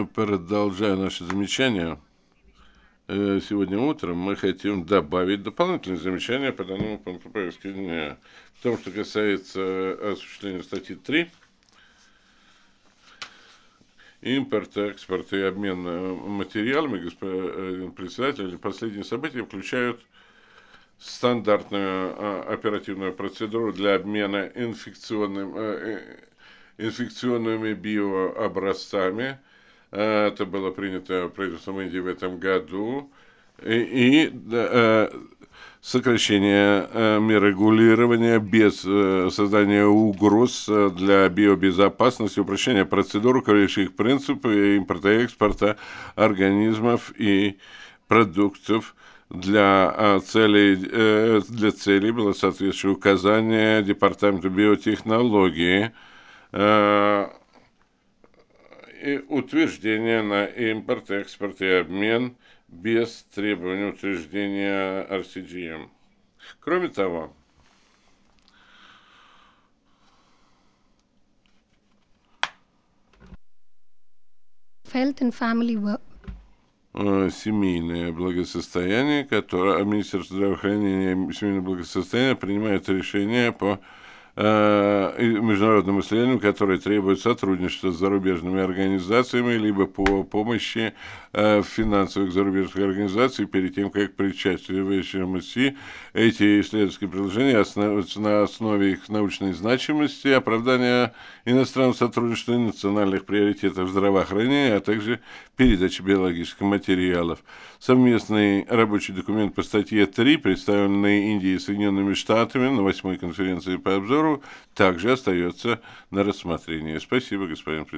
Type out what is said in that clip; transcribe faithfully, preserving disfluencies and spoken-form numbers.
Продолжая наше замечание, э, сегодня утром мы хотим добавить дополнительные замечания по данному пункту повестки дня. В том, что касается осуществления статьи три, импорт, экспорт и обмен э, материалами, господин председатель, последние события включают стандартную э, оперативную процедуру для обмена инфекционным, э, инфекционными биообразцами. Это было принято правительством Индии в этом году. И, и э, сокращение э, мер регулирования без э, создания угроз для биобезопасности, упрощение процедур, руководящих принципы импорта и экспорта организмов и продуктов. Для целей, для целей было соответствующее указание Департаменту биотехнологии и утверждение на импорт, экспорт и обмен без требования утверждения эр си джи эм. Кроме того, Health and Family семейное благосостояние, которое Министерство здравоохранения и семейного благосостояния принимает решения по э, международным исследованиям, которые требуют сотрудничества с зарубежными организациями, либо по помощи э, финансовых зарубежных организаций перед тем, как причастие в эйч эм эс си. Эти исследовательские предложения основываются на основе их научной значимости, оправдания иностранного сотрудничества и национальных приоритетов здравоохранения, а также передачи биологических материалов. Совместный рабочий документ по статье три, представленный Индией и Соединенными Штатами на восьмой конференции по обзору, также остается на рассмотрении. Спасибо, господин председатель.